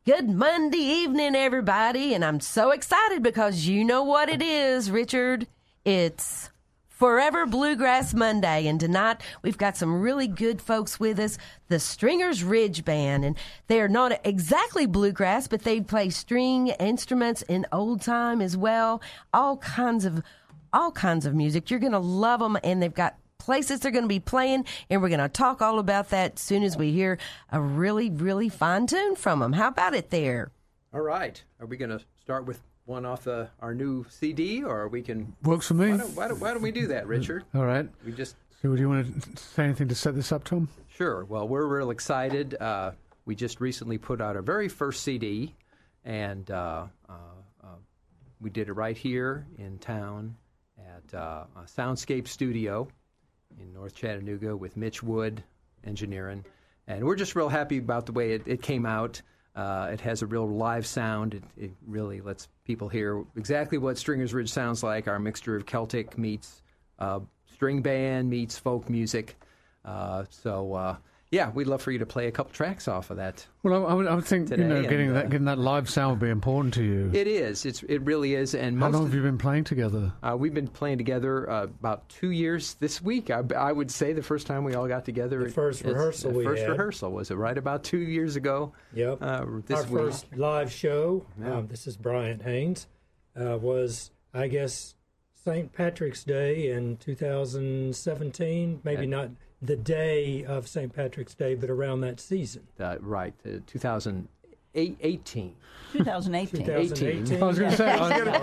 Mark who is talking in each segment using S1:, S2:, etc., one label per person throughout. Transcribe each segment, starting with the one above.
S1: Good Monday evening, everybody, and I'm so excited because you know what it is, Richard. It's Forever Bluegrass Monday, and tonight we've got some really good folks with us, the Stringers Ridge Band, and they are not exactly bluegrass, but they play string instruments in old time as well, all kinds of music. You're going to love them, and they've got places they're going to be playing, and we're going to talk all about that as soon as we hear a really, really fine tune from them. How about it there?
S2: All right. Are we going to start with one off our new CD, or we can...
S3: Works for me.
S2: Why don't we do that, Richard?
S3: All right. So do you want to say anything to set this up, Tom?
S2: Sure. Well, we're real excited. We just recently put out our very first CD, and we did it right here in town at Soundscape Studio in North Chattanooga with Mitch Wood engineering, and we're just real happy about the way it came out. It has a real live sound. It really lets people hear exactly what Stringers Ridge sounds like, our mixture of Celtic meets string band meets folk music. Yeah, we'd love for you to play a couple tracks off of that.
S3: Well, I would think
S2: today,
S3: getting that live sound would be important to you.
S2: It is. It really is. And
S3: how long have you been playing together?
S2: We've been playing together about 2 years this week. I would say the first time we all got together.
S4: The first rehearsal we had.
S2: Rehearsal was it right about 2 years ago?
S4: Yep. Our first live show. Yeah. This is Brian Haynes. Was I guess St. Patrick's Day in 2017? Maybe not the day of St. Patrick's Day, but around that season.
S2: Right, 2018.
S4: 2018.
S3: I was going to say,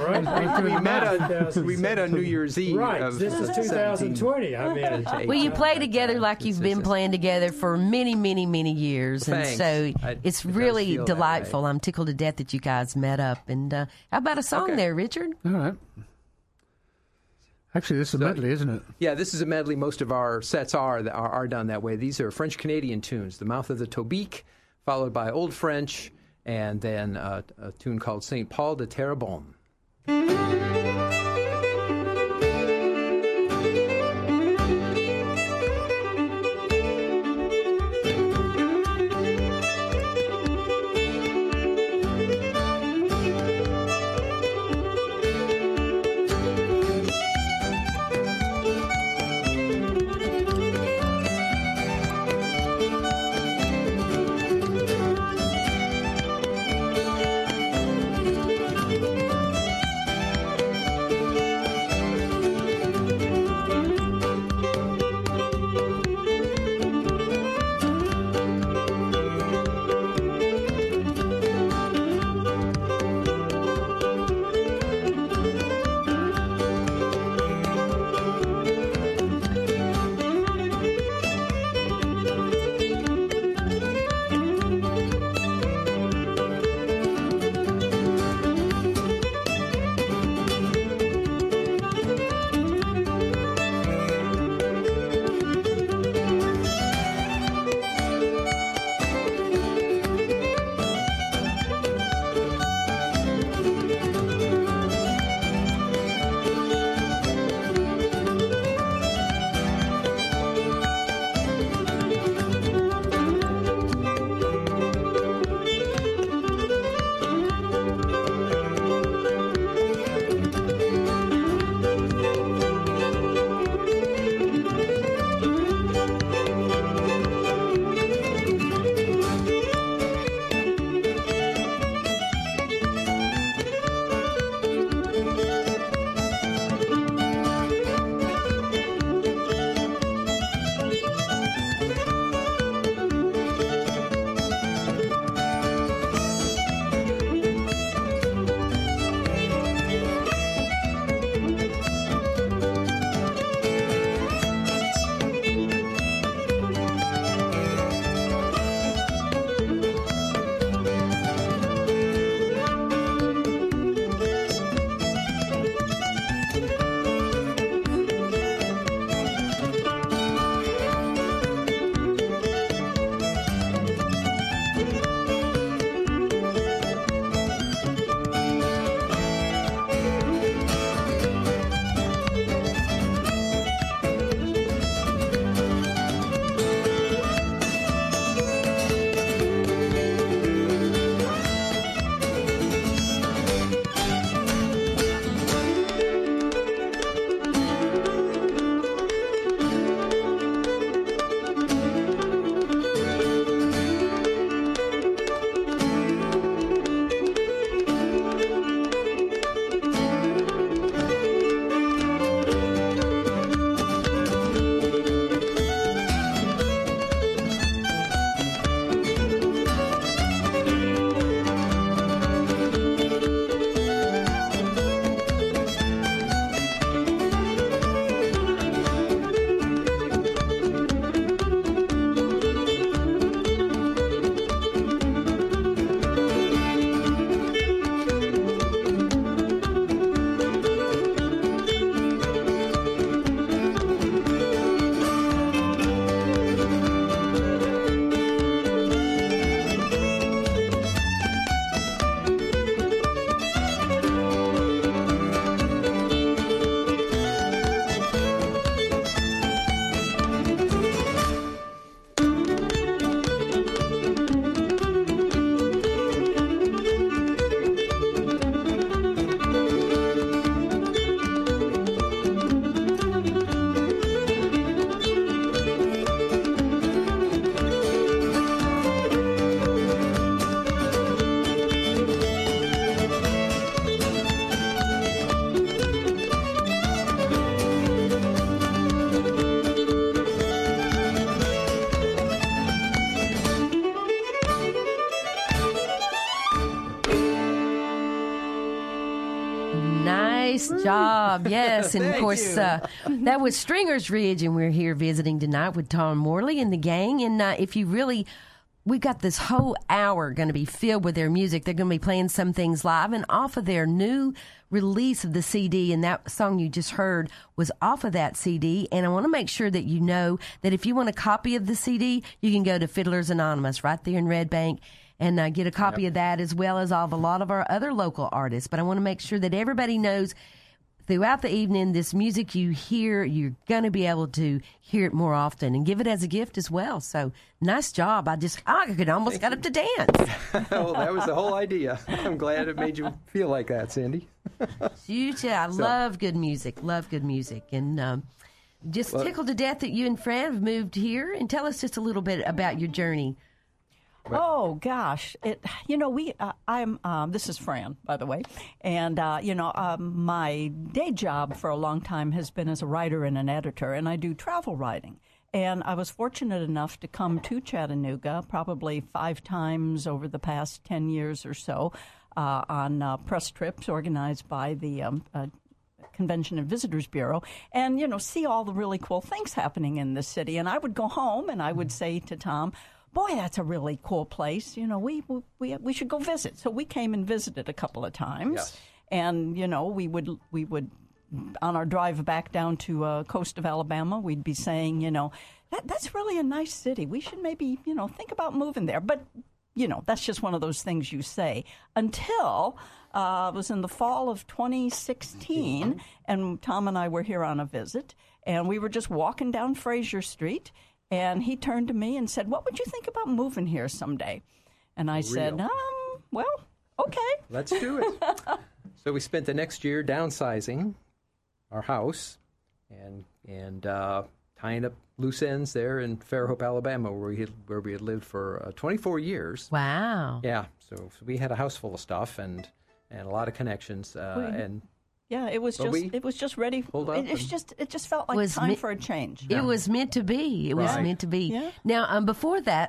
S2: we met on New Year's Eve.
S4: Right, this is 2020. I mean,
S1: well, you play together like you've been playing together for many, many, many years,
S2: Thanks.
S1: And so it's really delightful. I'm tickled to death that you guys met up. And how about a song there, Richard?
S3: All right. Actually, this is a medley, isn't it?
S2: Yeah, this is a medley. Most of our sets are done that way. These are French-Canadian tunes, The Mouth of the Tobique, followed by Old French, and then a tune called Saint Paul de Terrebonne.
S1: Nice job. Yes. And of
S2: Thank
S1: course, that was Stringer's Ridge, and we're here visiting tonight with Tom Morley and the gang. And if you really, we've got this whole hour going to be filled with their music. They're going to be playing some things live and off of their new release of the CD. And that song you just heard was off of that CD. And I want to make sure that you know that if you want a copy of the CD, you can go to Fiddlers Anonymous right there in Red Bank and get a copy of that, as well as of a lot of our other local artists. But I want to make sure that everybody knows throughout the evening, this music you hear, you're going to be able to hear it more often and give it as a gift as well. So nice job. I could almost got up to dance.
S2: Well, that was the whole idea. I'm glad it made you feel like that, Cindy.
S1: You too. I love good music. And just tickled to death that you and Fran have moved here. And tell us just a little bit about your journey.
S5: Oh gosh, this is Fran, by the way, and my day job for a long time has been as a writer and an editor, and I do travel writing. And I was fortunate enough to come to Chattanooga probably 5 times over the past 10 years or so on press trips organized by the Convention and Visitors Bureau, and see all the really cool things happening in the city. And I would go home and I would say to Tom, boy, that's a really cool place. We should go visit. So we came and visited a couple of times.
S2: Yes.
S5: And, we would on our drive back down to coast of Alabama, we'd be saying, that's really a nice city. We should maybe, think about moving there. But, that's just one of those things you say. Until it was in the fall of 2016, and Tom and I were here on a visit, and we were just walking down Fraser Street. And he turned to me and said, "What would you think about moving here someday?" And I said, well, okay.
S2: Let's do it. So we spent the next year downsizing our house and tying up loose ends there in Fairhope, Alabama, where we had lived for 24 years.
S1: Wow.
S2: Yeah. So we had a house full of stuff and a lot of connections and.
S5: Yeah, it was just ready. It just felt like time for a change.
S1: It was meant to be. It was meant to be.
S5: Yeah.
S1: Now, before that,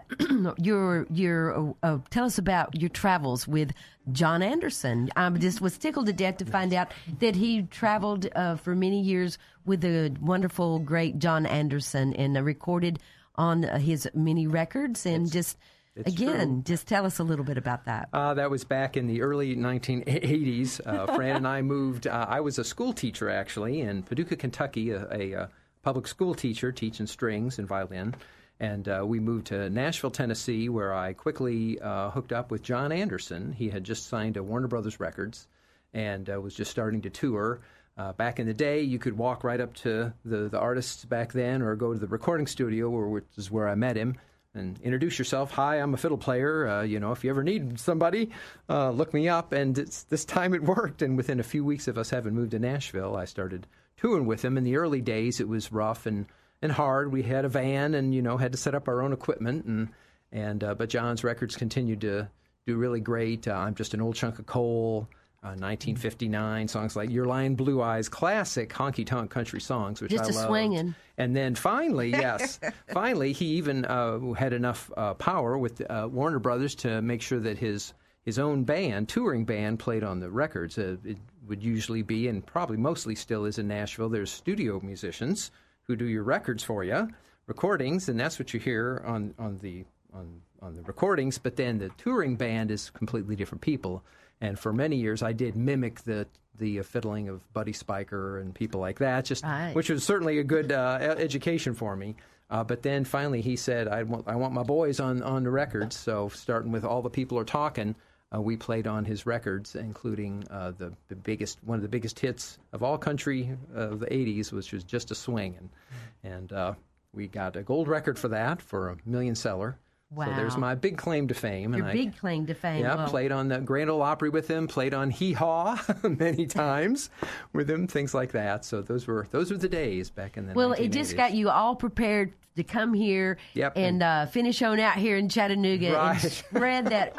S1: tell us about your travels with John Anderson. I just was tickled to death to find out that he traveled for many years with the wonderful, great John Anderson and recorded on his many records and Again, just tell us a little bit about that.
S2: That was back in the early 1980s. Fran and I moved. I was a school teacher, actually, in Paducah, Kentucky, a public school teacher teaching strings and violin. And we moved to Nashville, Tennessee, where I quickly hooked up with John Anderson. He had just signed to Warner Brothers Records and was just starting to tour. Back in the day, you could walk right up to the artists back then or go to the recording studio, which is where I met him. And introduce yourself. Hi, I'm a fiddle player. If you ever need somebody, look me up. And this time it worked. And within a few weeks of us having moved to Nashville, I started touring with him. In the early days, it was rough and hard. We had a van and, had to set up our own equipment. But John's records continued to do really great. I'm Just an Old Chunk of Coal, 1959, songs like Your Lying Blue Eyes, classic honky-tonk country songs, which I loved. Just a swinging. And then finally, he even had enough power with Warner Brothers to make sure that his own band, touring band, played on the records. It would usually be, and probably mostly still is in Nashville, there's studio musicians who do your records for you, recordings, and that's what you hear on the recordings. But then the touring band is completely different people. And for many years, I did mimic the fiddling of Buddy Spiker and people like that, which was certainly a good education for me. But then finally, he said, "I want my boys on the records." So starting with All the People Are Talking, we played on his records, including one of the biggest hits of all country of the '80s, which was Just a Swing, and we got a gold record for that, for a million seller.
S1: Wow.
S2: So there's my big claim to fame.
S1: Your big claim to fame.
S2: Yeah,
S1: well,
S2: played on the Grand Ole Opry with him, played on Hee Haw many times with him, things like that. So those were the days back in the 1980s.
S1: It just got you all prepared to come here and finish on out here in Chattanooga and spread that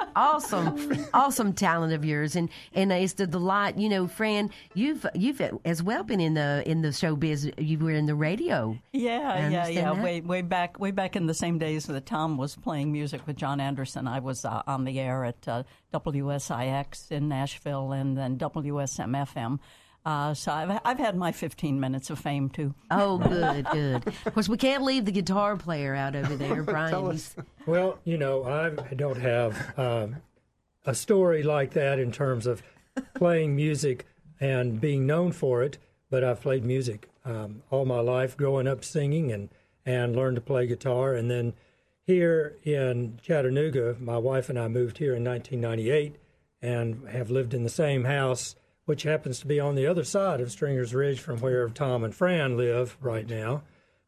S1: awesome talent of yours. And it's the delight. Fran, you've as well been in the showbiz. You were in the radio.
S5: Yeah. Way back in the same days that Tom was playing music with John Anderson. I was on the air at WSIX in Nashville and then WSM-FM. So I've had my 15 minutes of fame, too.
S1: Oh, good, good. Of course, we can't leave the guitar player out over there, Brian. He's-
S4: Well, I don't have a story like that in terms of playing music and being known for it, but I've played music all my life, growing up singing and learned to play guitar. And then here in Chattanooga, my wife and I moved here in 1998 and have lived in the same house, which happens to be on the other side of Stringer's Ridge from where Tom and Fran live right now.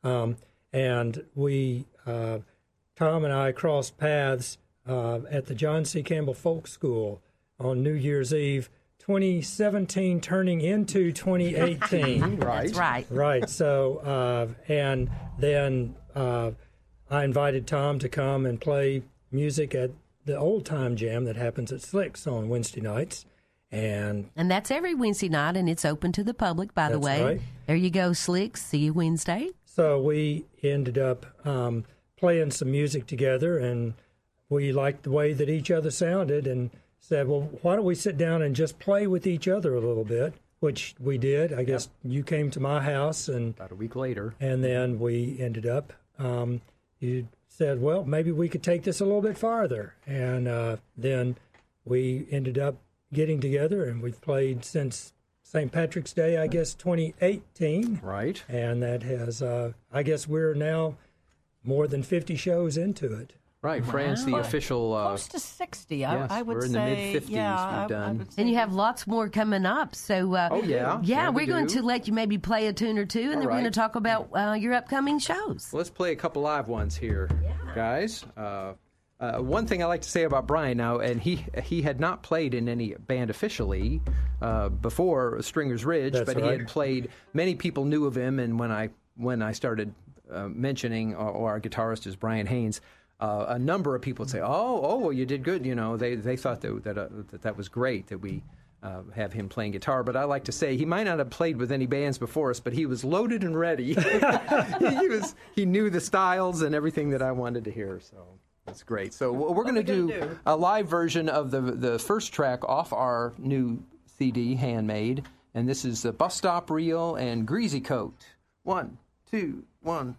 S4: And we, Tom and I crossed paths at the John C. Campbell Folk School on New Year's Eve, 2017 turning into 2018.
S2: Right.
S1: That's right.
S4: Right. So, and then I invited Tom to come and play music at the old time jam that happens at Slicks on Wednesday nights. And
S1: that's every Wednesday night, and it's open to the public, by the
S4: That's
S1: way.
S4: right.
S1: There you go, Slicks. See you Wednesday.
S4: so we ended up playing some music together, and we liked the way that each other sounded and said, well, why don't we sit down and just play with each other a little bit, which we did. I guess you came to my house, and
S2: About a week later.
S4: then we ended up, you said, well, maybe we could take this a little bit farther. And then we ended up getting together, and we've played since St. Patrick's Day, I guess, 2018.
S2: Right.
S4: And that has, I guess we're now more than 50 shows into it.
S2: Right. Fran's the official.
S5: Close to 60,
S2: yes,
S5: I would
S2: we're in
S5: say.
S2: the mid-50s
S5: yeah,
S2: we've done.
S5: I would say.
S1: And you have lots more coming up. So,
S2: Oh, yeah.
S1: yeah,
S2: we
S1: we're going
S2: do.
S1: to let you maybe play a tune or two, and
S2: All
S1: then we're going to
S2: right.
S1: talk about your upcoming shows.
S2: Let's play a couple live ones here, guys. One thing I like to say about Brian now, and he had not played in any band officially before Stringer's Ridge,
S4: That's
S2: but he
S4: right.
S2: had played. Many people knew of him, and when I started mentioning our guitarist is Brian Haynes, a number of people would say, "Oh, well, you did good." They thought that was great that we. Have him playing guitar, but I like to say he might not have played with any bands before us, but he was loaded and ready. he knew the styles and everything that I wanted to hear, so that's great. So we're going to do a live version of the first track off our new CD, Handmade, and this is the Bus Stop Reel and Greasy Coat. 1, 2, 1.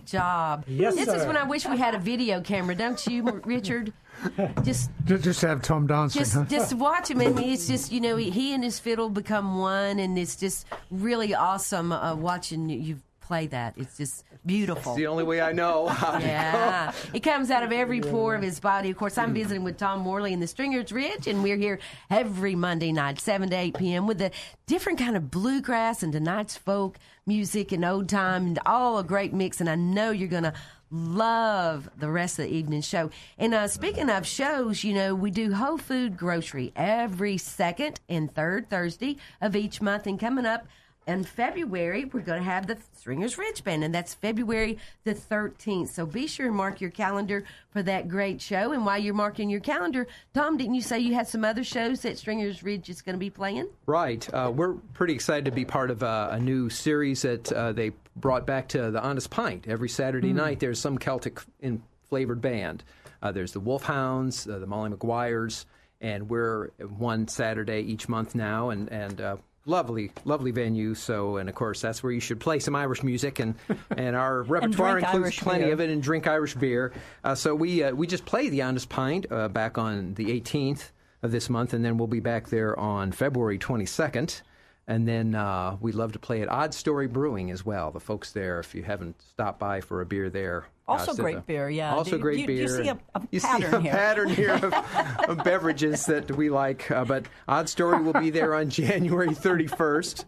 S1: Great job.
S4: Yes,
S1: This is
S4: sir.
S1: when I wish we had a video camera, don't you, Richard? Just
S3: Just have Tom dancing, huh?
S1: just watch him. I mean, it's just, he and his fiddle become one, and it's just really awesome watching you play that. It's just beautiful.
S2: It's the only way I know how to
S1: Yeah, it comes out of every pore of his body. Of course, I'm visiting with Tom Morley and the Stringers Ridge, and we're here every Monday night, 7 to 8 p.m. with a different kind of bluegrass and tonight's folk music and old time, and all a great mix. And I know you're going to love the rest of the evening show. And speaking of shows, we do Whole Food Grocery every second and third Thursday of each month. And coming up in February, we're going to have the Stringers Ridge Band, and that's February the 13th. So be sure and mark your calendar for that great show. And while you're marking your calendar, Tom, didn't you say you had some other shows that Stringers Ridge is going to be playing?
S2: Right. We're pretty excited to be part of a new series that they brought back to the Honest Pint. Every Saturday night, there's some Celtic-flavored band. There's the Wolfhounds, the Molly Maguires, and we're one Saturday each month now, and lovely venue. So, and of course, that's where you should play some Irish music, and our repertoire includes
S5: Irish
S2: plenty
S5: beer.
S2: of it, and drink Irish beer. So we just played the Honest Pint back on the 18th of this month, and then we'll be back there on February 22nd. And then we love to play at Odd Story Brewing as well. The folks there, if you haven't stopped by for a beer there.
S5: Also great beer, yeah.
S2: Also great beer.
S5: You see a
S2: You
S5: pattern
S2: see a
S5: here.
S2: pattern here of beverages that we like. But Odd Story will be there on January 31st.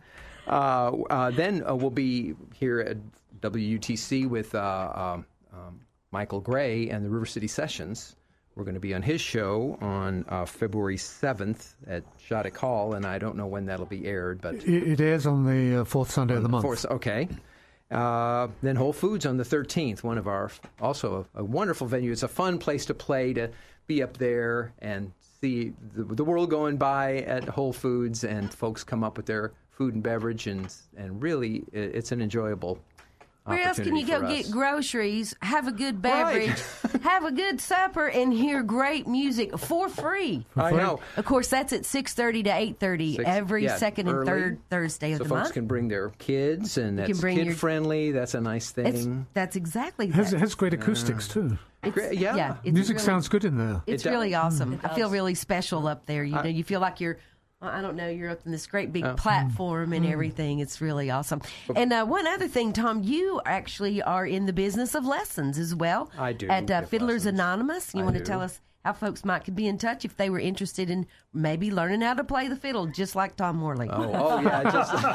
S2: Then we'll be here at WUTC with Michael Gray and the River City Sessions. We're going to be on his show on February 7th at Shattuck Hall, and I don't know when that'll be aired, but
S3: It airs on the fourth Sunday of the month.
S2: Okay. Then Whole Foods on the 13th, one of our, also a wonderful venue. It's a fun place to play, to be up there and see the world going by at Whole Foods, and folks come up with their food and beverage, and really it's an enjoyable
S1: Where else can you go
S2: opportunity for
S1: get
S2: us.
S1: groceries, have a good beverage, have a good supper, and hear great music for free?
S2: I know.
S1: Of course, that's at 6:30 to 8:30 every second and
S2: early,
S1: third Thursday of
S2: so
S1: the
S2: folks
S1: month.
S2: can bring their kids, and that's
S1: bring your-
S2: kid-friendly. That's a nice thing.
S1: That's exactly
S3: It
S1: that.
S3: has great acoustics, too.
S2: Great, yeah.
S1: it's
S3: Music
S1: really-
S3: sounds good in there.
S1: It's
S2: It does.
S1: really awesome. I feel
S5: does.
S1: really special up there. You know, you feel like you're. I don't know. You're up in this great big platform and everything. It's really awesome. And one other thing, Tom, you actually are in the business of lessons as well.
S2: I do
S1: At
S2: give
S1: Fiddlers
S2: lessons.
S1: Anonymous. You
S2: I
S1: want to
S2: do.
S1: tell us how folks might be in touch if they were interested in maybe learning how to play the fiddle, just like Tom Morley.
S2: Oh yeah,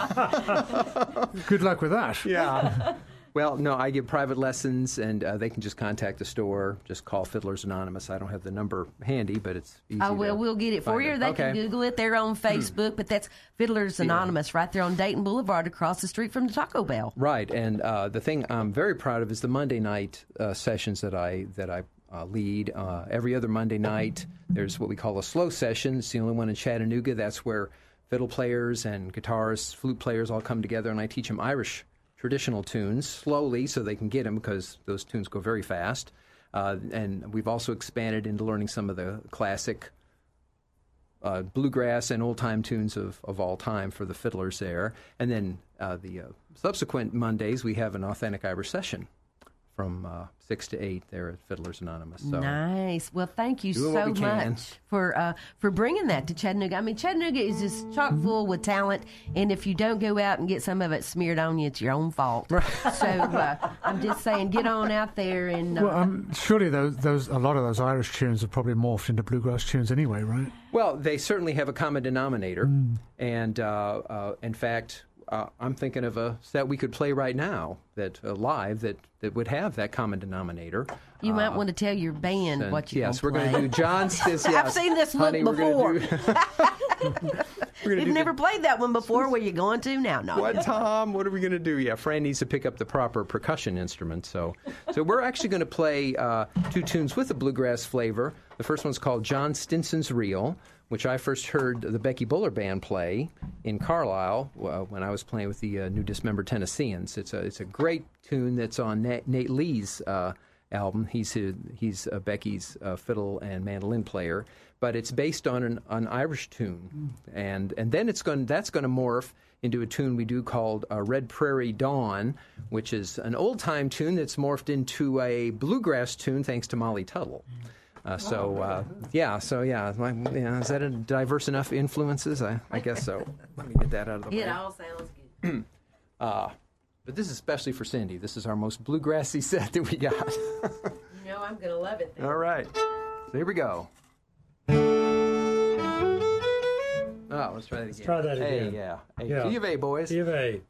S2: just
S3: Good luck with that.
S2: yeah. Well, no, I give private lessons, and they can just contact the store. Just call Fiddlers Anonymous. I don't have the number handy, but it's easy.
S1: Oh, well, we'll get it for
S2: find
S1: you.
S2: it.
S1: They
S2: Okay.
S1: can Google it. They're on Facebook, but that's Fiddlers Anonymous right there on Dayton Boulevard across the street from the Taco Bell.
S2: Right, and the thing I'm very proud of is the Monday night sessions that I lead. Every other Monday night, there's what we call a slow session. It's the only one in Chattanooga. That's where fiddle players and guitarists, flute players all come together, and I teach them Irish traditional tunes slowly so they can get them, because those tunes go very fast. And we've also expanded into learning some of the classic bluegrass and old-time tunes of all time for the fiddlers there. And then the subsequent Mondays, we have an authentic Irish session from 6 to 8 there at Fiddlers Anonymous. So.
S1: Nice. Well, thank you
S2: Doing what
S1: so
S2: we can.
S1: much for bringing that to Chattanooga. I mean, Chattanooga is just chock full with talent, and if you don't go out and get some of it smeared on you, it's your own fault. So I'm just saying, get on out there and.
S3: Well, surely those a lot of those Irish tunes have probably morphed into bluegrass tunes anyway, right?
S2: Well, they certainly have a common denominator, and in fact, I'm thinking of a set we could play right now that live that would have that common denominator.
S1: You might want to tell your band
S2: And
S1: what you're
S2: yes,
S1: going
S2: we're
S1: to
S2: going to do John's. Yes,
S1: I've seen this look
S2: honey,
S1: before.
S2: We're
S1: You've never played that one before. Where you going to now? No.
S2: What, Tom? What are we going to do? Yeah, Fran needs to pick up the proper percussion instrument. So we're actually going to play two tunes with a bluegrass flavor. The first one's called John Stinson's Reel, which I first heard the Becky Buller Band play in Carlisle when I was playing with the New Dismembered Tennesseans. It's a great tune that's on Nate Lee's album. He's Becky's fiddle and mandolin player, but it's based on an Irish tune, and then that's going to morph into a tune we do called Red Prairie Dawn, which is an old-time tune that's morphed into a bluegrass tune thanks to Molly Tuttle. Is that a diverse enough influences? I guess so. Let me get that out of the way.
S1: It all sounds good.
S2: But this is especially for Cindy. This is our most bluegrassy set that we got.
S1: You know I'm going to love it then.
S2: All right. So here we go. Oh, let's try that again.
S4: Let's try that again.
S2: Hey, yeah. Hey,
S4: Yeah.
S2: C of A, boys.
S4: C of A.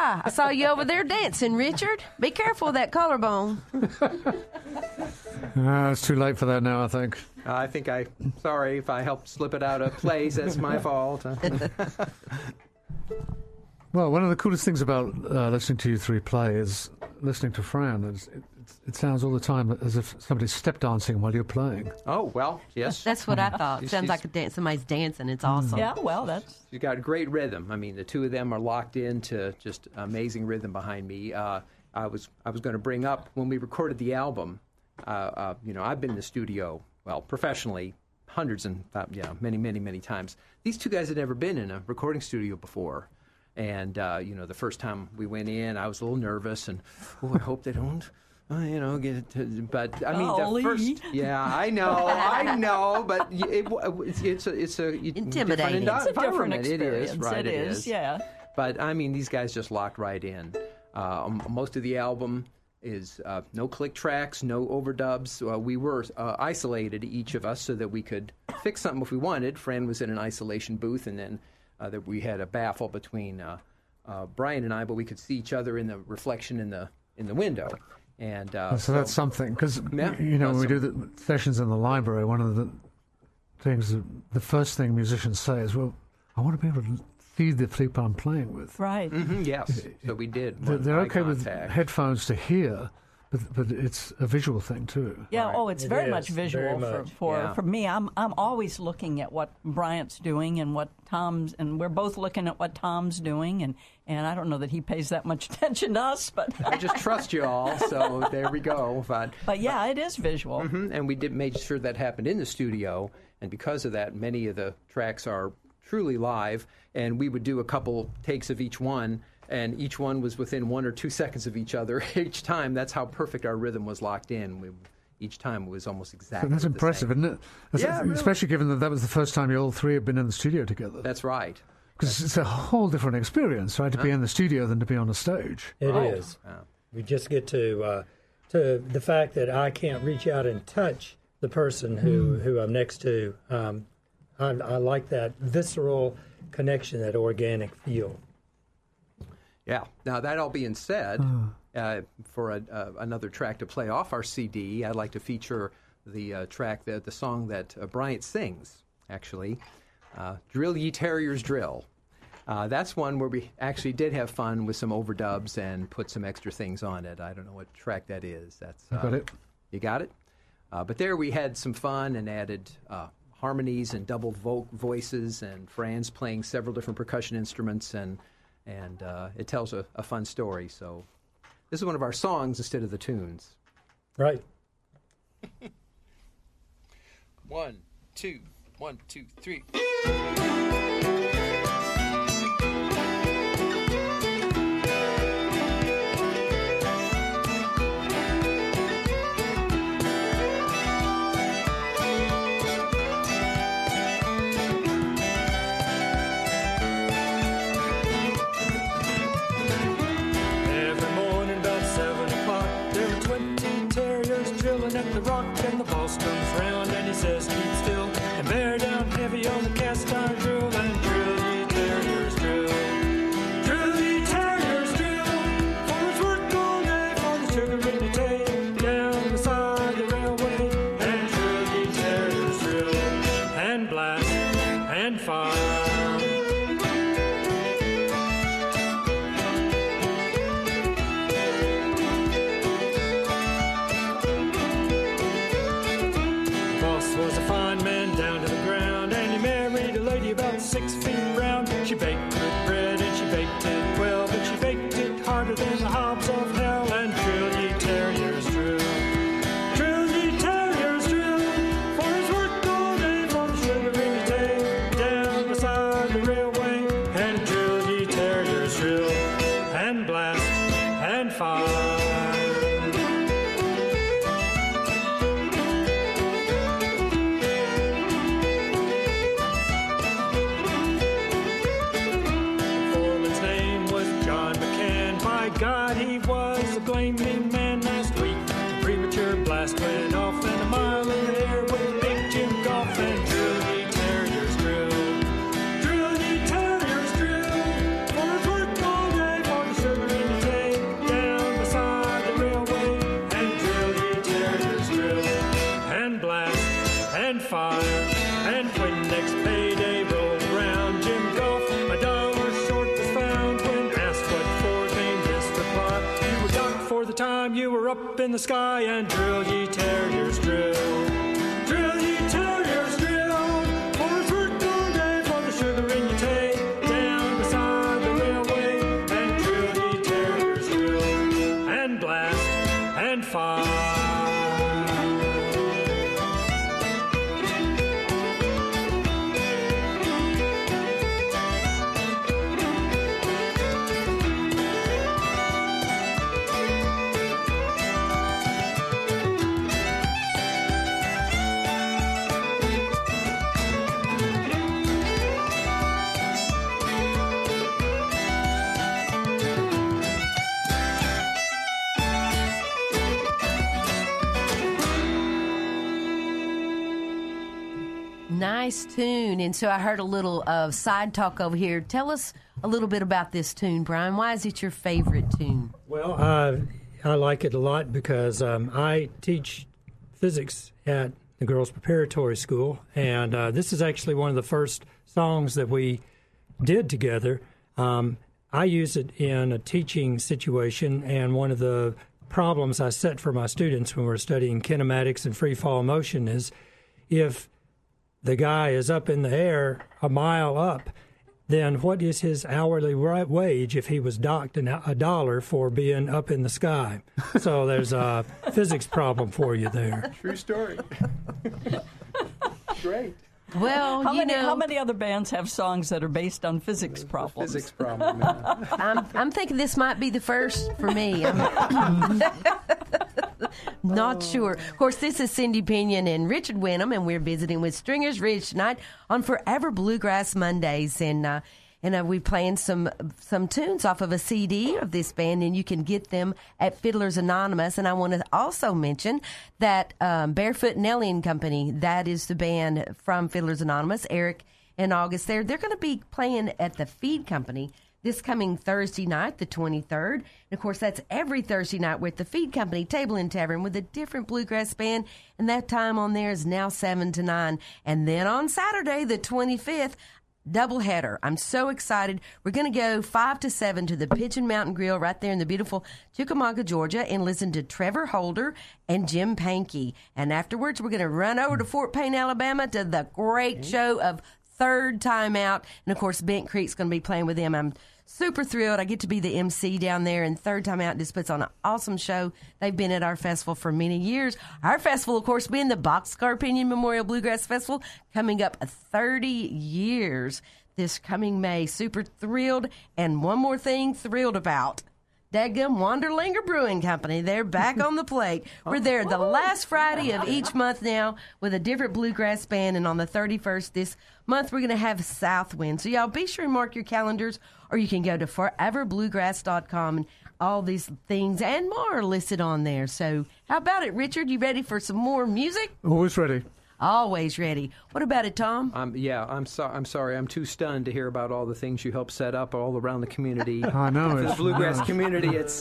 S1: Hi, I saw you over there dancing, Richard. Be careful with that collarbone.
S3: It's too late for that now, I think.
S2: Sorry if I helped slip it out of place. That's my fault.
S3: Well, one of the coolest things about listening to you three play is listening to Fran. It sounds all the time as if somebody's step dancing while you're playing.
S2: Oh, well, yes.
S1: That's what I thought. Sounds like somebody's dancing. It's awesome.
S5: Yeah, well, that's...
S2: You got great rhythm. I mean, the two of them are locked into just amazing rhythm behind me. I was going to bring up when we recorded the album. I've been in the studio, well, professionally, hundreds and many times. These two guys had never been in a recording studio before, and the first time we went in, I was a little nervous, and I hope they don't. Get it to, but I mean, the first, yeah, I know, but it's a
S1: intimidating.
S5: It's a different experience.
S2: It is, right?
S5: It is, yeah.
S2: But I mean, these guys just locked right in. Most of the album is no click tracks, no overdubs. We were isolated, each of us, so that we could fix something if we wanted. Fran was in an isolation booth, and then that we had a baffle between Brian and I, but we could see each other in the reflection in the window. And
S3: so that's something, because when we do the sessions in the library, one of the things, the first thing musicians say is, "Well, I want to be able to see the people I'm playing with."
S5: Right.
S2: Mm-hmm, yes. So we did.
S3: They're okay with headphones to hear, but it's a visual thing too.
S5: Yeah.
S2: Right.
S5: Oh, it's very much visual for me. I'm always looking at what Bryant's doing and what Tom's, and we're both looking at what Tom's doing, and I don't know that he pays that much attention to us, but
S2: I just trust you all. So there we go.
S5: But yeah, it is visual.
S2: Mm-hmm, and we did make sure that happened in the studio, and because of that, many of the tracks are truly live, and we would do a couple takes of each one. And each one was within 1 or 2 seconds of each other each time. That's how perfect our rhythm was locked in. Each time it was almost exactly
S3: That's impressive, isn't it? Especially given that was the first time you all three had been in the studio together.
S2: That's right.
S3: Because it's a whole different experience, right, to be in the studio than to be on a stage.
S4: It is. We just get to the fact that I can't reach out and touch the person who I'm next to. I like that visceral connection, that organic feel.
S2: Yeah. Now, that all being said, for another track to play off our CD, I'd like to feature the track, the song that Bryant sings, actually, Drill Ye Terriers Drill. That's one where we actually did have fun with some overdubs and put some extra things on it. I don't know what track that is. That's
S3: I got it.
S2: You got it? But there we had some fun and added harmonies and double voices, and Fran's playing several different percussion instruments, and it tells a fun story. So this is one of our songs instead of the tunes.
S4: Right.
S2: 1, 2, 1, 2, 3.
S4: At the rock and the boss comes round and he says keep still and bear down heavy on the cast iron drill and drill ye terriers drill. Drill ye terriers drill, for it's worth all day for the sugar in the tail down beside the railway. And drill ye terriers drill, and blast and fire. Was a fine man down to the ground, and he married a lady about 6 feet round. She baked good bread and she baked it well, but she baked it harder than the hobs of hell. And drill ye terriers drill, drill ye terriers drill, for it's worth all day from the sugar in the tail down beside the railway. And drill ye terriers drill, and blast and fire. God, he was a gleaming man last week. A premature blast went off, and a mile in the air with Big Jim Goff. And drill ye terriers drill, drill ye terriers drill, for it's worth all day for the sugar We're up in the sky and drill, ye terriers, drill. Drill, ye terriers, drill. For it's working day for the sugar in your tay. Down beside the railway and drill, ye terriers, drill. And blast and fire.
S1: Nice tune. And so I heard a little side talk over here. Tell us a little bit about this tune, Brian. Why is it your favorite tune?
S4: Well, I like it a lot because I teach physics at the Girls Preparatory School, and this is actually one of the first songs that we did together. I use it in a teaching situation, and one of the problems I set for my students when we're studying kinematics and free fall motion is if the guy is up in the air a mile up, then what is his hourly wage if he was docked $1 for being up in the sky? So there's a physics problem for you there.
S2: True story. Great.
S1: Well,
S5: how many other bands have songs that are based on physics problems?
S2: Physics problem. Yeah.
S1: I'm thinking this might be the first for me. Not sure. Of course, this is Cindy Pinion and Richard Wenham, and we're visiting with Stringers Ridge tonight on Forever Bluegrass Mondays. And we're playing some tunes off of a CD of this band, and you can get them at Fiddlers Anonymous. And I want to also mention that Barefoot Nelly and Company, that is the band from Fiddlers Anonymous, Eric and August there. They're going to be playing at the Feed Company this coming Thursday night, the 23rd. And, of course, that's every Thursday night with the Feed Company Table and Tavern with a different bluegrass band. And that time on there is now 7 to 9. And then on Saturday, the 25th, doubleheader. I'm so excited. We're going to go 5 to 7 to the Pigeon Mountain Grill right there in the beautiful Chickamauga, Georgia, and listen to Trevor Holder and Jim Pankey. And afterwards, we're going to run over to Fort Payne, Alabama to the great show of Third Time Out. And, of course, Bent Creek's going to be playing with them. I'm super thrilled. I get to be the MC down there, and Third Time Out just puts on an awesome show. They've been at our festival for many years. Our festival, of course, being the Boxcar Pinion Memorial Bluegrass Festival, coming up 30 years this coming May. Super thrilled. And one more thing thrilled about. Dadgum Wanderlinger Brewing Company. They're back on the plate. We're there the last Friday of each month now with a different bluegrass band. And on the 31st this month, we're going to have Southwind. So y'all be sure and mark your calendars, or you can go to foreverbluegrass.com, and all these things and more are listed on there. So how about it, Richard? You ready for some more music?
S3: Always ready.
S1: Always ready. What about it, Tom?
S2: I'm sorry. I'm too stunned to hear about all the things you helped set up all around the community.
S3: I know.
S2: For the bluegrass community, it's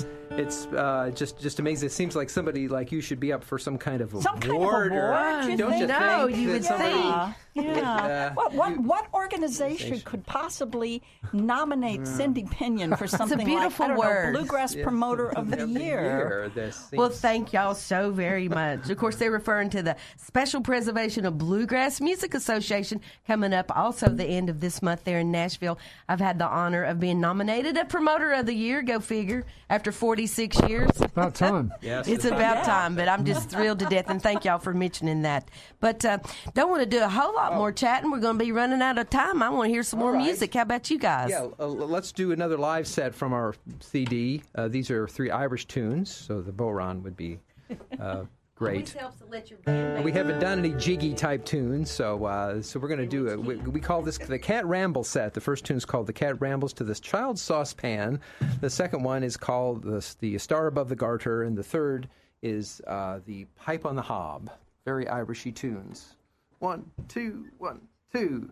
S2: just amazing. It seems like somebody like you should be up for some kind of award.
S5: Don't
S2: you think?
S1: No, you would think.
S5: Yeah. What organization could possibly nominate Cindy Pinion for something
S1: beautiful
S5: like,
S1: word.
S5: Bluegrass Promoter of the Year?
S1: Well, thank y'all so very much. Of course, they're referring to the Special Preservation of Bluegrass Music Association coming up also the end of this month there in Nashville. I've had the honor of being nominated a Promoter of the Year, go figure, after 46 years.
S3: About time.
S2: Yes,
S1: It's about time, but I'm just thrilled to death, and thank y'all for mentioning that. But don't want to do a whole lot more chatting. We're going to be running out of time. I want to hear some more music. How about you guys?
S2: Yeah, let's do another live set from our CD. These are 3 Irish tunes, so the Boron would be great.
S1: Helps to let your band
S2: We haven't done any jiggy type tunes, so we're going to do it. We call this the Cat Ramble set. The first tune is called The Cat Rambles to this Child's Saucepan. The second one is called the Star Above the Garter, and the third is the Pipe on the Hob. Very Irishy tunes. 1, 2, 1, 2.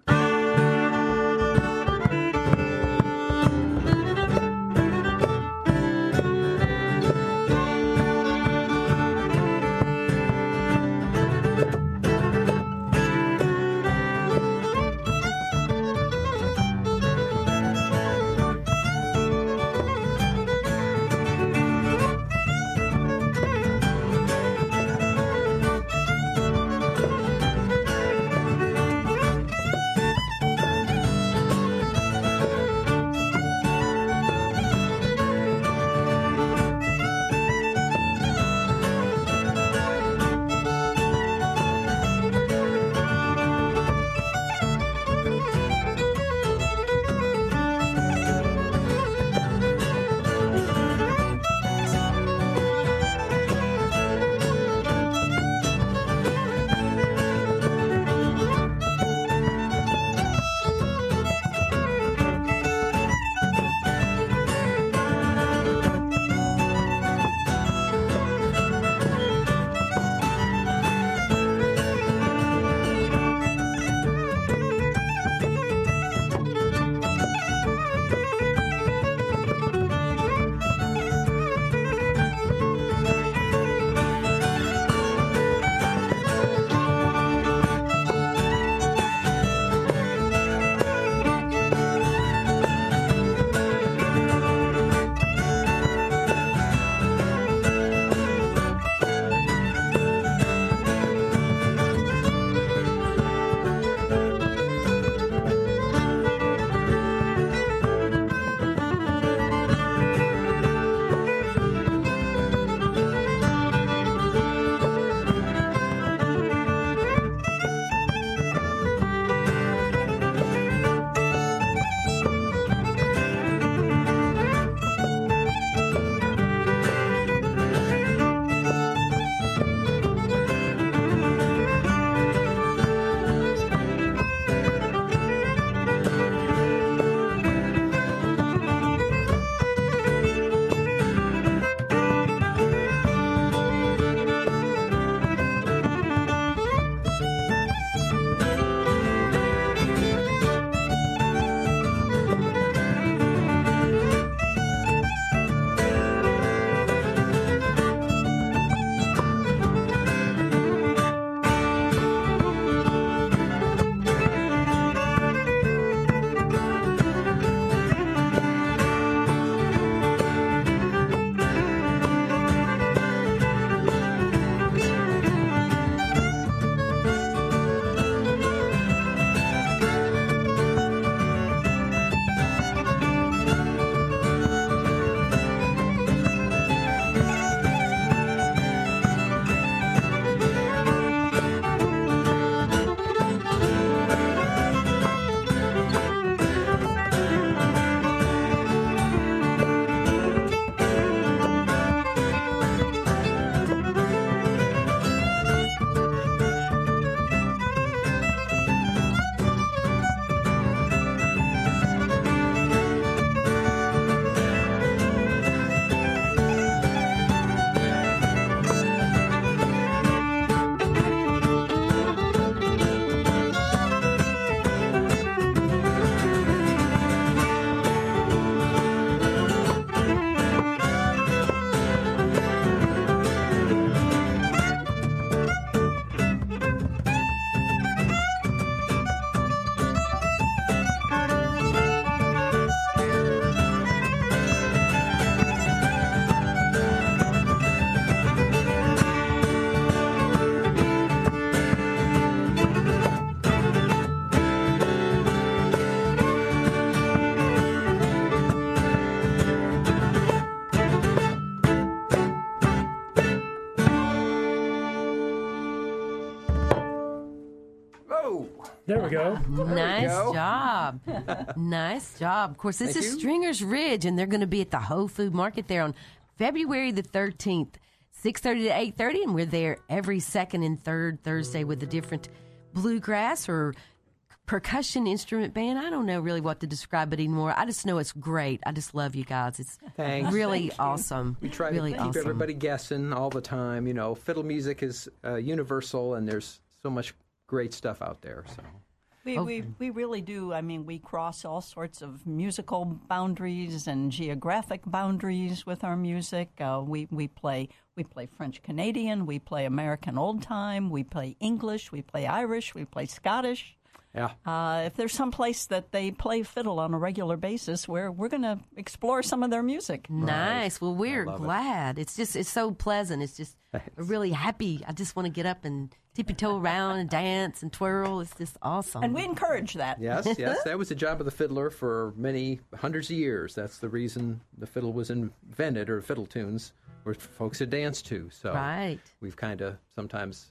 S4: There we go.
S1: Nice job. Nice job. Of course, this is Stringer's Ridge, and they're going to be at the Whole Food Market there on February the 13th, 6:30 to 8:30, and we're there every second and third Thursday with a different bluegrass or percussion instrument band. I don't know really what to describe it anymore. I just know it's great. I just love you guys. It's really awesome.
S2: We try to keep everybody guessing all the time. You know, fiddle music is universal, and there's so much great stuff out there. So
S5: we really do. I mean, we cross all sorts of musical boundaries and geographic boundaries with our music. We play French Canadian, we play American old time, we play English, we play Irish, we play Scottish.
S2: Yeah.
S5: If there's some place that they play fiddle on a regular basis, we're going to explore some of their music.
S1: Nice. Well, we're glad. It's so pleasant. It's just really happy. I just want to get up and tippy-toe around and dance and twirl. It's just awesome.
S5: And we encourage that.
S2: Yes. That was the job of the fiddler for many hundreds of years. That's the reason the fiddle was invented, or fiddle tunes were folks to dance to. So we've kind of sometimes...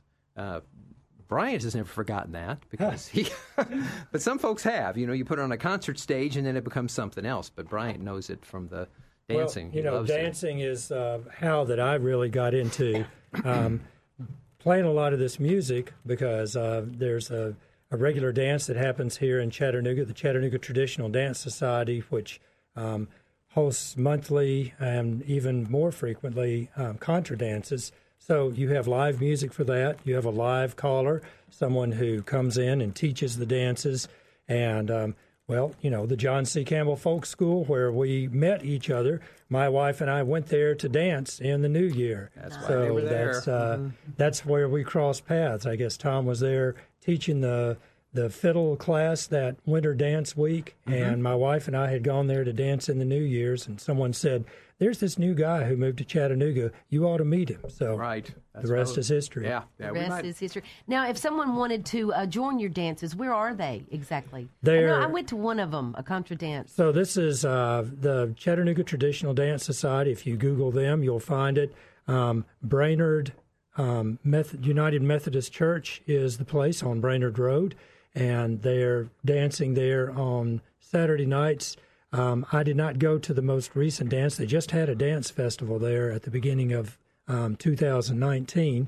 S2: Bryant has never forgotten that because but some folks have. You know, you put it on a concert stage and then it becomes something else. But Bryant knows it from the dancing.
S4: Well, you know, dancing is how that I really got into playing a lot of this music because there's a regular dance that happens here in Chattanooga, the Chattanooga Traditional Dance Society, which hosts monthly and even more frequently contra dances. So you have live music for that. You have a live caller, someone who comes in and teaches the dances. And, well, you know, the John C. Campbell Folk School, where we met each other, my wife and I went there to dance in the new year.
S2: That's why they were there.
S4: That's where we crossed paths. I guess Tom was there teaching the fiddle class that winter dance week, and my wife and I had gone there to dance in the New Year's, and someone said, "There's this new guy who moved to Chattanooga. You ought to meet him." So the rest is history.
S2: Yeah,
S1: the rest is history. Now, if someone wanted to join your dances, where are they exactly? I went to one of them, a contra dance.
S4: So this is the Chattanooga Traditional Dance Society. If you Google them, you'll find it. Brainerd United Methodist Church is the place on Brainerd Road, and they're dancing there on Saturday nights. I did not go to the most recent dance. They just had a dance festival there at the beginning of 2019.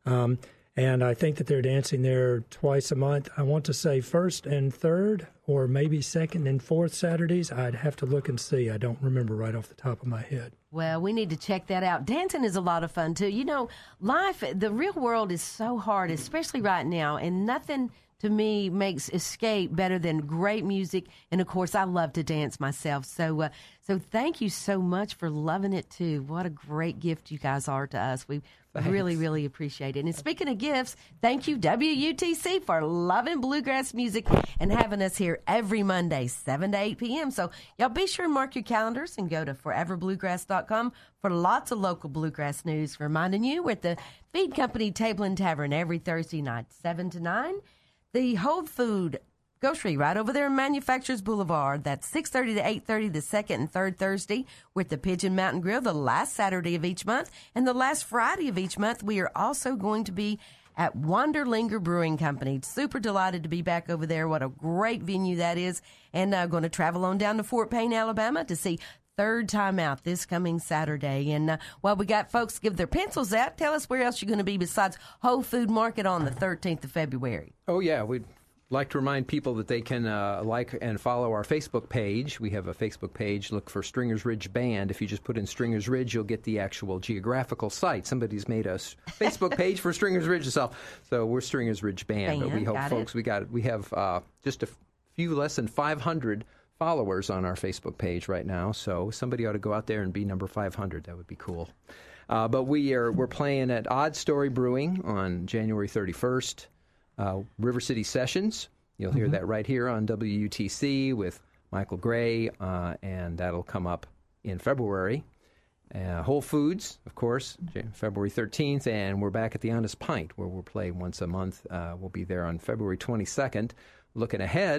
S4: And I think that they're dancing there twice a month. I want to say first and third, or maybe second and fourth Saturdays. I'd have to look and see. I don't remember right off the top of my head.
S1: Well, we need to check that out. Dancing is a lot of fun, too. You know, the real world is so hard, especially right now, and nothing to me makes escape better than great music. And, of course, I love to dance myself. So thank you so much for loving it, too. What a great gift you guys are to us. We really, really appreciate it. And speaking of gifts, thank you, WUTC, for loving bluegrass music and having us here every Monday, 7 to 8 p.m. So y'all be sure and mark your calendars and go to foreverbluegrass.com for lots of local bluegrass news. Reminding you, we're at the Feed Company Table and Tavern every Thursday night, 7 to 9. The Whole Food Grocery right over there on Manufacturers Boulevard. That's 6:30 to 8:30 the second and third Thursday. We're at the Pigeon Mountain Grill the last Saturday of each month. And the last Friday of each month, we are also going to be at Wanderlinger Brewing Company. Super delighted to be back over there. What a great venue that is. And going to travel on down to Fort Payne, Alabama to see Third Time Out this coming Saturday. And while we got folks give their pencils out, tell us where else you're going to be besides Whole Food Market on the 13th of February.
S2: Oh, yeah. We'd like to remind people that they can like and follow our Facebook page. We have a Facebook page. Look for Stringer's Ridge Band. If you just put in Stringer's Ridge, you'll get the actual geographical site. Somebody's made a Facebook page for Stringer's Ridge itself. So we're Stringer's Ridge Band. But we hope folks, we have just a few less than 500 followers on our Facebook page right now, so somebody ought to go out there and be number 500. That would be cool. But we're playing at Odd Story Brewing on January 31st. River City Sessions. You'll hear that right here on WUTC with Michael Gray, and that'll come up in February. Whole Foods, of course, February 13th, and we're back at the Honest Pint, where we'll play once a month. We'll be there on February 22nd. Looking ahead,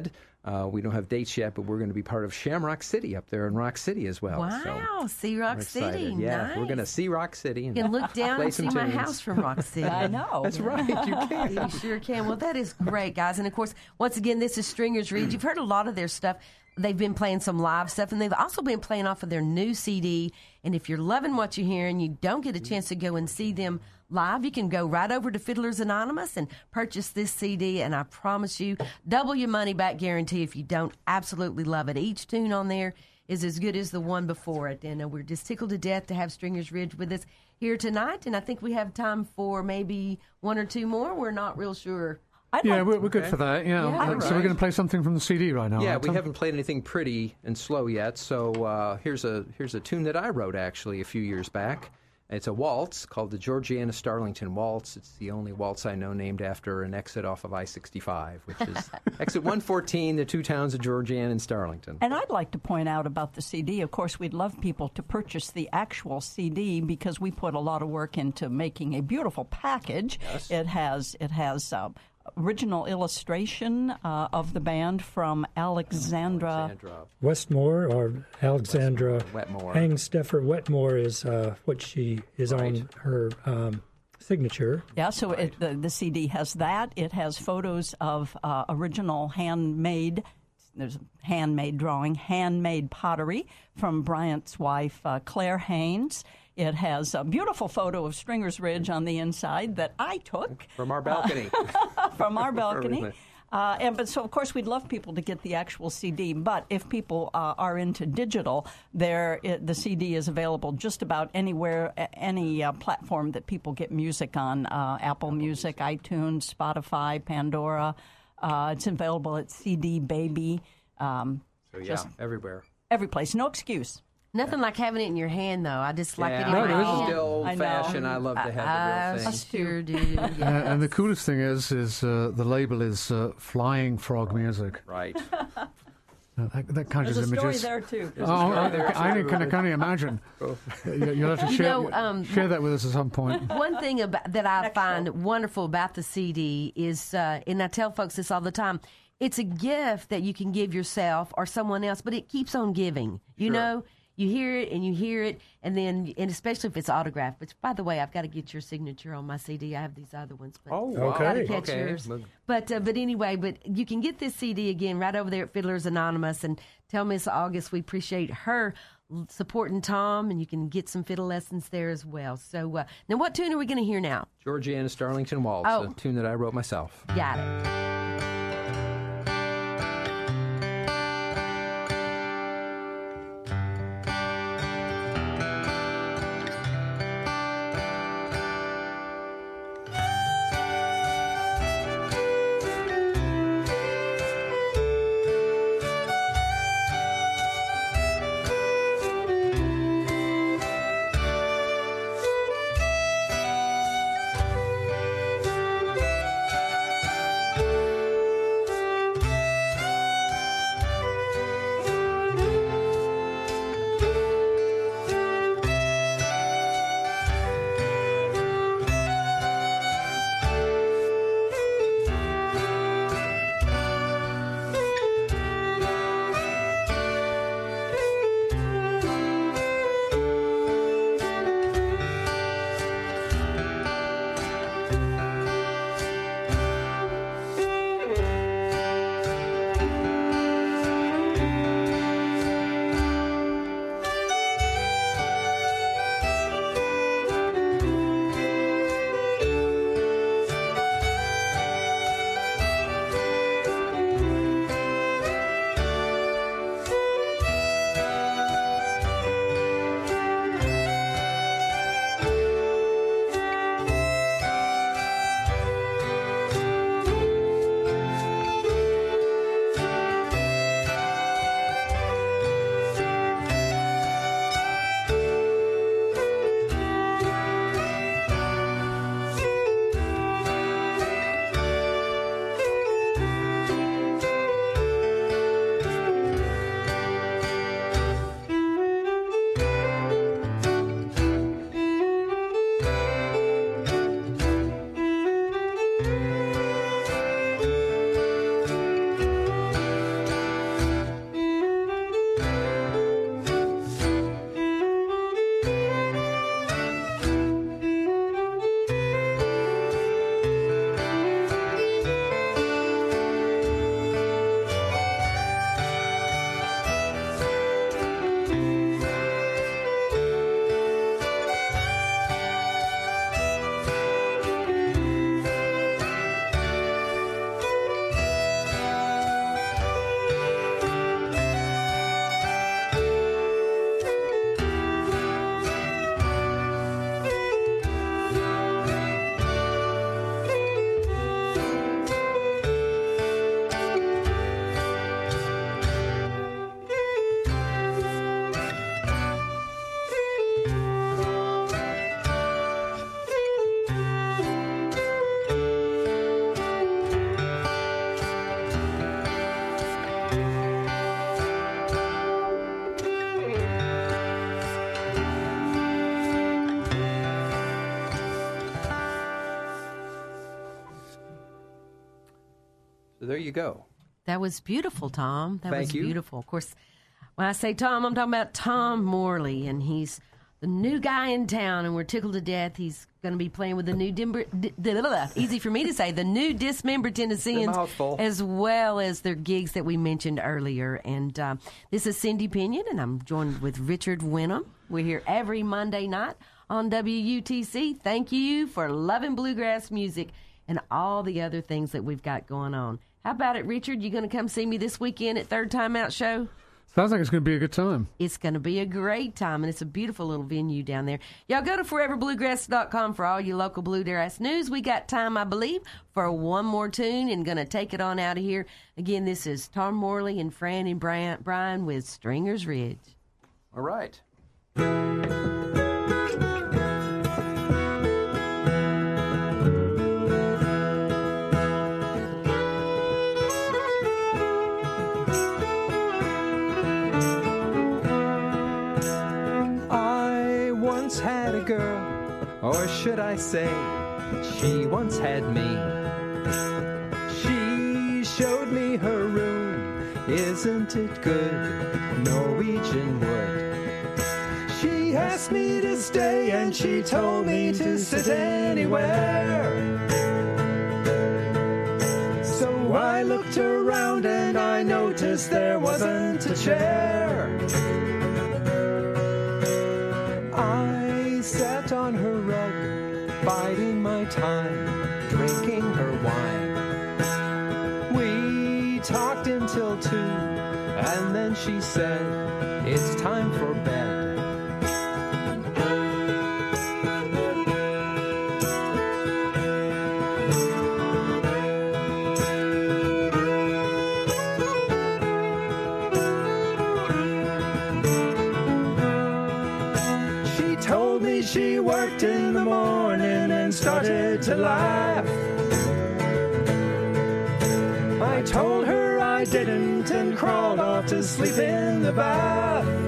S2: We don't have dates yet, but we're going to be part of Shamrock City up there in Rock City as well.
S1: Wow, see Rock City.
S2: Yeah,
S1: nice.
S2: we're going to see Rock City. And
S1: you can look down
S2: play
S1: and see
S2: some
S1: my
S2: tunes.
S1: house from Rock City.
S5: I know.
S2: That's right, you can.
S1: You sure can. Well, that is great, guys. And, of course, once again, this is Stringers Ridge. You've heard a lot of their stuff. They've been playing some live stuff, and they've also been playing off of their new CD. And if you're loving what you hear and you don't get a chance to go and see them live, you can go right over to Fiddlers Anonymous and purchase this CD. And I promise you, double your money back guarantee if you don't absolutely love it. Each tune on there is as good as the one before it. And we're just tickled to death to have Stringers Ridge with us here tonight. And I think we have time for maybe one or two more. We're not real sure.
S3: We're good for that. Yeah. So we're going to play something from the CD right now.
S2: Yeah,
S3: right,
S2: we
S3: Tom?
S2: haven't played anything pretty and slow yet. So here's a tune that I wrote actually a few years back. It's a waltz called the Georgiana Starlington Waltz. It's the only waltz I know named after an exit off of I-65, which is exit 114, the two towns of Georgiana and Starlington.
S5: And I'd like to point out about the CD, of course, we'd love people to purchase the actual CD because we put a lot of work into making a beautiful package.
S2: Yes.
S5: It has original illustration of the band from Alexandra
S4: Westmore or Alexandra
S2: Wetmore.
S4: Hangsteffer Wetmore is what she is on her signature.
S5: Yeah, so the CD has that. It has photos of original handmade. There's a handmade drawing, handmade pottery from Bryant's wife, Claire Haynes. It has a beautiful photo of Stringers Ridge on the inside that I took.
S2: From our balcony.
S5: From our balcony. But so, of course, we'd love people to get the actual CD. But if people are into digital, the CD is available just about anywhere, any platform that people get music on, Apple Music, iTunes, Spotify, Pandora. It's available at CD Baby.
S2: Everywhere.
S5: Every place. No excuse.
S1: Nothing like having it in your hand, though. I just like it in
S2: Yeah,
S1: my
S2: this is
S1: hand.
S2: still old-fashioned. I love to have the
S1: I
S2: real thing.
S1: sure do. Yes.
S3: And the coolest thing is the label is Flying Frog Music.
S2: Right.
S3: That conjures
S5: There's a story
S3: images.
S5: there, too.
S3: I can only imagine. You'll have to share that with us at some point.
S1: One thing that I find wonderful about the CD is, and I tell folks this all the time, it's a gift that you can give yourself or someone else, but it keeps on giving. You know, you hear it, and then especially if it's autographed. Which, by the way, I've got to get your signature on my CD. I have these other ones, but
S4: okay.
S1: Gotta catch yours. But anyway, you can get this CD again right over there at Fiddlers Anonymous, and tell Miss August we appreciate her supporting Tom, and you can get some fiddle lessons there as well. So now, what tune are we going to hear now?
S2: Georgiana Starlington Waltz, a tune that I wrote myself.
S1: Got it.
S2: So there you go.
S1: That was beautiful, Tom. That
S2: Thank
S1: was
S2: you.
S1: beautiful. Of course, when I say Tom, I'm talking about Tom Morley, and he's the new guy in town, and we're tickled to death. He's going to be playing with the new easy for me to say, the new Dismembered Tennesseans, as well as their gigs that we mentioned earlier. And this is Cindy Pinion, and I'm joined with Richard Wenham. We're here every Monday night on WUTC. Thank you for loving bluegrass music and all the other things that we've got going on. How about it, Richard? You going to come see me this weekend at Third Time Out Show?
S3: Sounds like it's going to be a good time.
S1: It's going to be a great time, and it's a beautiful little venue down there. Y'all go to foreverbluegrass.com for all your local bluegrass news. We got time, I believe, for one more tune and going to take it on out of here. Again, this is Tom Morley and Fran and Brian with Stringer's Ridge.
S2: All right.
S6: Had a girl, or should I say, she once had me. She showed me her room, isn't it good, Norwegian wood. She asked me to stay and she told me to sit anywhere. So I looked around and I noticed there wasn't a chair. Sat on her rug, biding my time, drinking her wine. We talked until 2, and then she said, it's time for bed. She worked in the morning and started to laugh. I told her I didn't and crawled off to sleep in the bath.